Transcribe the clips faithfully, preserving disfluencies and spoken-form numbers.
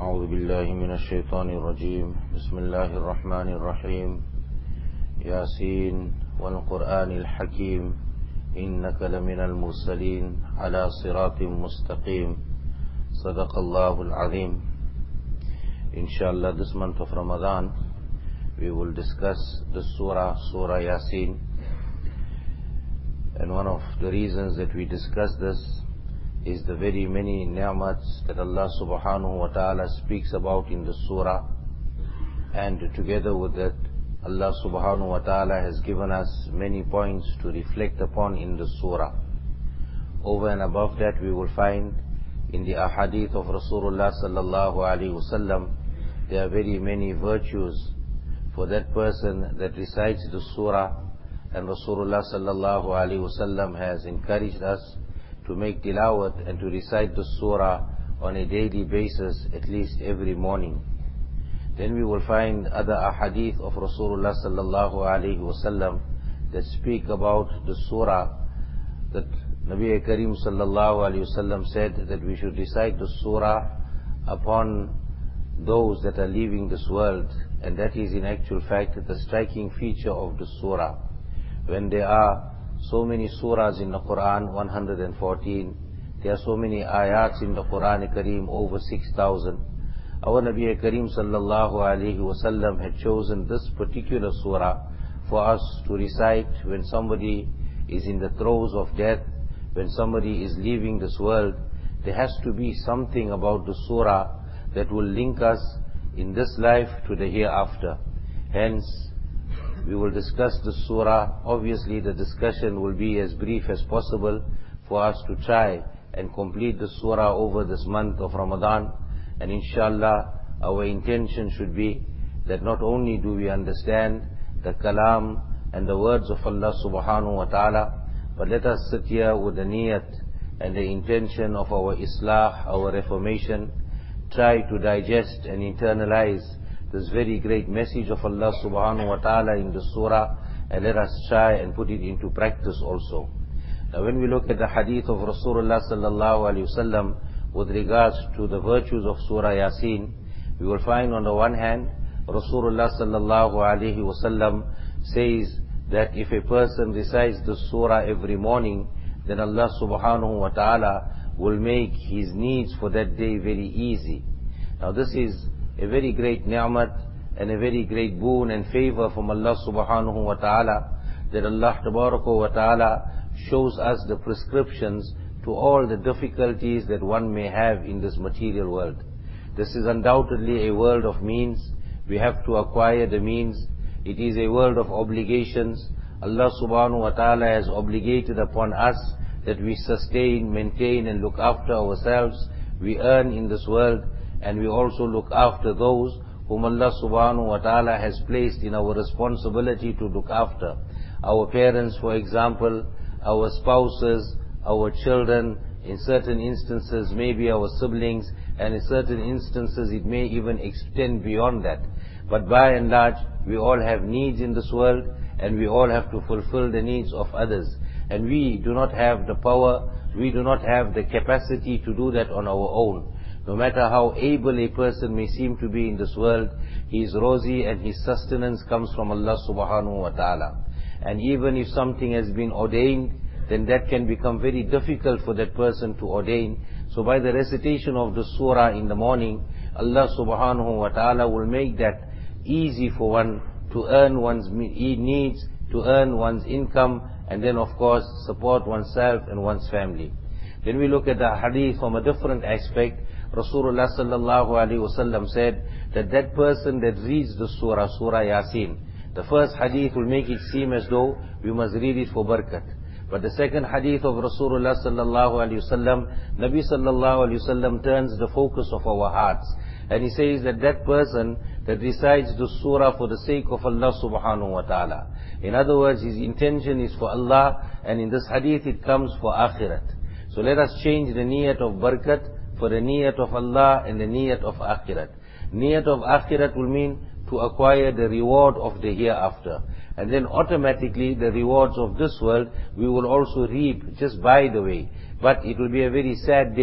أعوذ بالله من الشيطان الرجيم بسم الله الرحمن الرحيم ياسين والقرآن الحكيم إنك لمن المرسلين على صراط مستقيم صدق الله العظيم. Inshallah, this month of Ramadan we will discuss the surah, Surah Yasin. And one of the reasons that we discuss this is the very many ni'mats that Allah subhanahu wa ta'ala speaks about in the surah. And together with that, Allah subhanahu wa ta'ala has given us many points to reflect upon in the surah. Over and above that, we will find in the ahadith of Rasulullah sallallahu alaihi wasallam, there are very many virtues for that person that recites the surah. And Rasulullah sallallahu alaihi wasallam has encouraged us to make tilawat and to recite the surah on a daily basis, at least every morning. Then we will find other ahadith of Rasulullah sallallahu alaihi wasallam that speak about the surah, that Nabi Kareem sallallahu alaihi wasallam said that we should recite the surah upon those that are leaving this world. And that is in actual fact the striking feature of the surah. When there are so many surahs in the Quran, one hundred fourteen, there are so many ayats in the Quran Kareem, over six thousand. Our Nabi Kareem sallallahu alaihi wasallam had chosen this particular surah for us to recite when somebody is in the throes of death, when somebody is leaving this world. There has to be something about the surah that will link us in this life to the hereafter. Hence, we will discuss the surah. Obviously, the discussion will be as brief as possible for us to try and complete the surah over this month of Ramadan. And inshallah, our intention should be that not only do we understand the kalam and the words of Allah subhanahu wa ta'ala, but let us sit here with the niyat and the intention of our islah, our reformation, try to digest and internalize this very great message of Allah subhanahu wa ta'ala in the surah, and let us try and put it into practice also. Now when we look at the hadith of Rasulullah sallallahu alaihi wasallam with regards to the virtues of Surah Yasin, we will find on the one hand, Rasulullah sallallahu alaihi wasallam says that if a person recites the surah every morning, then Allah subhanahu wa ta'ala will make his needs for that day very easy. Now this is a very great ni'mat and a very great boon and favor from Allah subhanahu wa ta'ala, that Allah tabaraka wa ta'ala shows us the prescriptions to all the difficulties that one may have in this material world. This is undoubtedly a world of means. We have to acquire the means. It is a world of obligations. Allah subhanahu wa ta'ala has obligated upon us that we sustain, maintain and look after ourselves. We earn in this world, and we also look after those whom Allah subhanahu wa ta'ala has placed in our responsibility to look after. Our parents, for example, our spouses, our children, in certain instances maybe our siblings, and in certain instances it may even extend beyond that. But by and large, we all have needs in this world, and we all have to fulfill the needs of others. And we do not have the power, we do not have the capacity to do that on our own. No matter how able a person may seem to be in this world, his rosy and his sustenance comes from Allah subhanahu wa ta'ala. And even if something has been ordained, then that can become very difficult for that person to ordain. So by the recitation of the surah in the morning, Allah subhanahu wa ta'ala will make that easy for one to earn one's needs, to earn one's income, and then of course support oneself and one's family. Then we look at the hadith from a different aspect. Rasulullah sallallahu alaihi wasallam said that that person that reads the surah, Surah Yasin, the first hadith will make it seem as though we must read it for barakat. But the second hadith of Rasulullah sallallahu alaihi wasallam, Nabi sallallahu alaihi wasallam turns the focus of our hearts. And he says that that person that recites the surah for the sake of Allah subhanahu wa ta'ala. In other words, his intention is for Allah, and in this hadith it comes for akhirat. So let us change the niyat of barakat for the niyat of Allah and the niyat of akhirat. Niyat of akhirat will mean to acquire the reward of the hereafter. And then automatically the rewards of this world we will also reap just by the way. But it will be a very sad day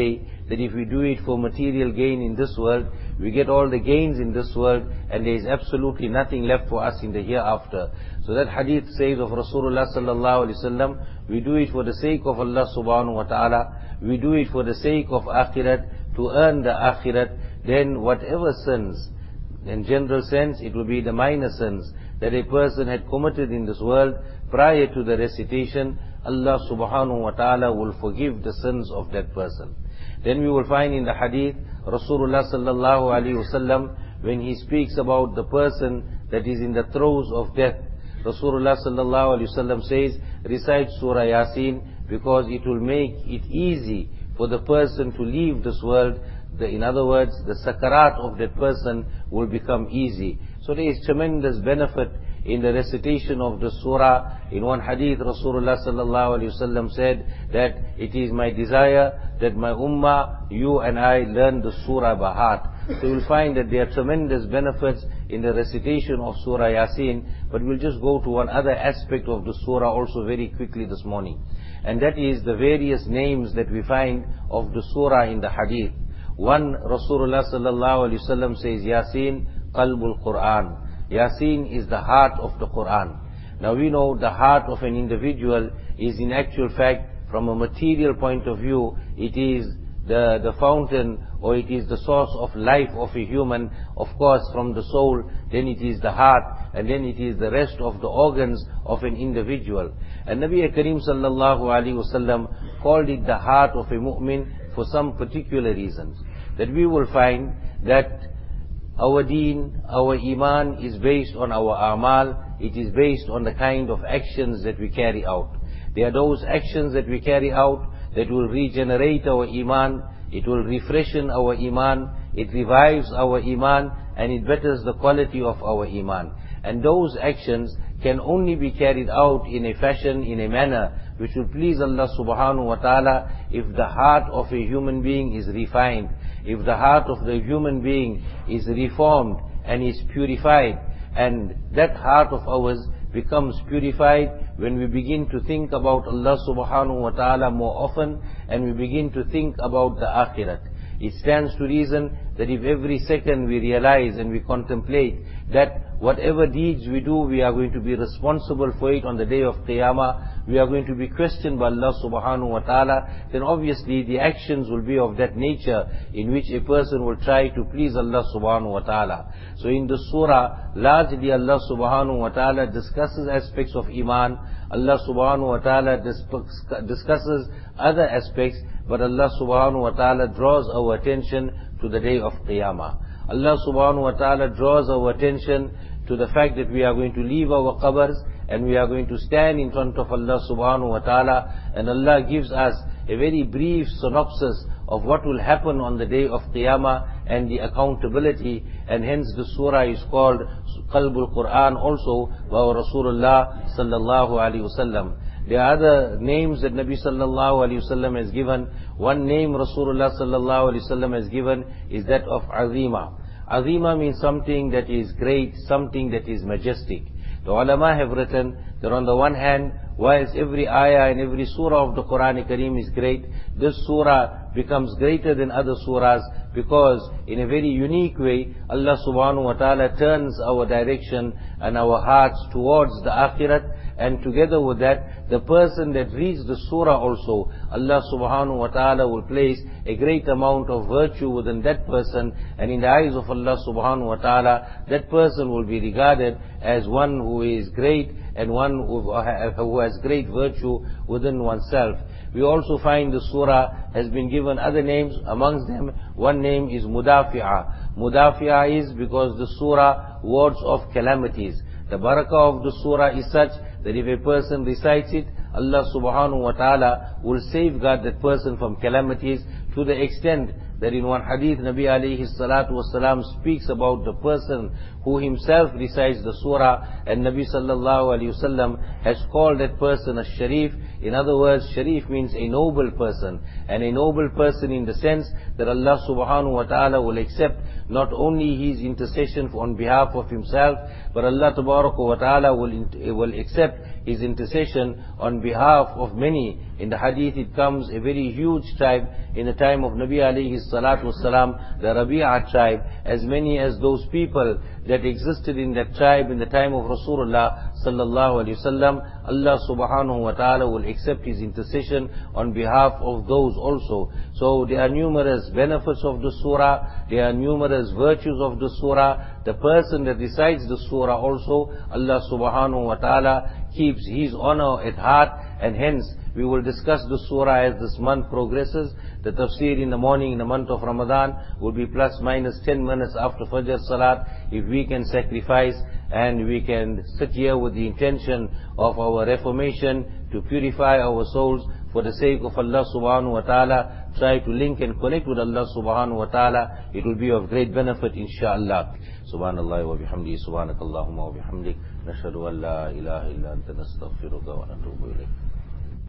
that if we do it for material gain in this world, we get all the gains in this world, and there is absolutely nothing left for us in the hereafter. So that hadith says of Rasulullah sallallahu alaihi wasallam, we do it for the sake of Allah subhanahu wa ta'ala, we do it for the sake of akhirat, to earn the akhirat, then whatever sins, in general sense, it will be the minor sins that a person had committed in this world prior to the recitation, Allah subhanahu wa ta'ala will forgive the sins of that person. Then we will find in the hadith, Rasulullah sallallahu alaihi wasallam, when he speaks about the person that is in the throes of death, Rasulullah sallallahu alaihi wasallam says, recite Surah Yasin, because it will make it easy for the person to leave this world. The, in other words, the sakarat of that person will become easy. So there is tremendous benefit in the recitation of the surah. In one hadith, Rasulullah sallallahu alaihi wasallam said that it is my desire that my ummah, you and I, learn the surah by heart. So you will find that there are tremendous benefits in the recitation of Surah Yasin, but we'll just go to one other aspect of the surah also very quickly this morning. And that is the various names that we find of the surah in the hadith. One, Rasulullah sallallahu alaihi wasallam says, Yasin, qalbul Quran. Yasin is the heart of the Quran. Now we know the heart of an individual is in actual fact, from a material point of view, it is the, the fountain, or it is the source of life of a human. Of course, from the soul, then it is the heart, and then it is the rest of the organs of an individual. And Nabi Kareem sallallahu alaihi wasallam called it the heart of a mu'min for some particular reasons. That we will find that our deen, our iman is based on our amal, it is based on the kind of actions that we carry out. There are those actions that we carry out that will regenerate our iman, it will refreshen our iman, it revives our iman, and it betters the quality of our iman. And those actions can only be carried out in a fashion, in a manner which will please Allah subhanahu wa ta'ala if the heart of a human being is refined, if the heart of the human being is reformed and is purified. And that heart of ours becomes purified when we begin to think about Allah subhanahu wa ta'ala more often, and we begin to think about the akhirat. It stands to reason that if every second we realize and we contemplate that whatever deeds we do, we are going to be responsible for it on the day of Qiyamah, we are going to be questioned by Allah subhanahu wa ta'ala, then obviously the actions will be of that nature in which a person will try to please Allah subhanahu wa ta'ala. So in the surah, largely Allah subhanahu wa ta'ala discusses aspects of iman, Allah subhanahu wa ta'ala discusses other aspects, but Allah subhanahu wa ta'ala draws our attention to the day of Qiyamah. Allah subhanahu wa ta'ala draws our attention to the fact that we are going to leave our qabrs and we are going to stand in front of Allah subhanahu wa ta'ala, and Allah gives us a very brief synopsis of what will happen on the day of Qiyamah and the accountability, and hence the surah is called Qalbul Quran also by Rasulullah sallallahu alaihi wasallam. There are other names that Nabi sallallahu alaihi wasallam has given. One name Rasulullah sallallahu alaihi wasallam has given is that of Azima. Azima means something that is great, something that is majestic. The ulama have written that on the one hand, whilst every ayah and every surah of the Quran Kareem is great, this surah becomes greater than other surahs because in a very unique way, Allah subhanahu wa ta'ala turns our direction and our hearts towards the akhirat, and together with that, the person that reads the surah also, Allah subhanahu wa ta'ala will place a great amount of virtue within that person, and in the eyes of Allah subhanahu wa ta'ala, that person will be regarded as one who is great and one who has great virtue within oneself. We also find the surah has been given other names. Amongst them, one name is Mudafi'ah. Mudafi'ah is because the surah wards off calamities. The barakah of the surah is such that if a person recites it, Allah subhanahu wa ta'ala will safeguard that person from calamities, to the extent that in one hadith Nabi alayhi salatu wasalam speaks about the person who himself recites the surah, and Nabi sallallahu alayhi wasallam has called that person a sharif. In other words, sharif means a noble person, and a noble person in the sense that Allah subhanahu wa ta'ala will accept not only his intercession on behalf of himself, but Allah wa ta'ala will, will accept his intercession on behalf of many. In the hadith it comes a very huge tribe in the time of Nabi alayhi salatu wasalam, the Rabi'a tribe, as many as those people that existed in that tribe in the time of Rasulullah sallallahu alayhi wasallam. Allah subhanahu wa ta'ala will accept his intercession on behalf of those also. So there are numerous benefits of the surah, there are numerous virtues of the surah. The person that recites the surah also, Allah subhanahu wa ta'ala keeps his honor at heart, and hence we will discuss the surah as this month progresses. The tafsir in the morning in the month of Ramadan will be plus minus ten minutes after Fajr Salat. If we can sacrifice and we can sit here with the intention of our reformation to purify our souls for the sake of Allah subhanahu wa ta'ala, try to link and connect with Allah subhanahu wa ta'ala, it will be of great benefit inshaAllah. Subhanallah wa bihamdi, subhanakallahumma wa bihamdik, nashhadu an la ilaha illa anta nastaghfiruka wa natubu ilayk.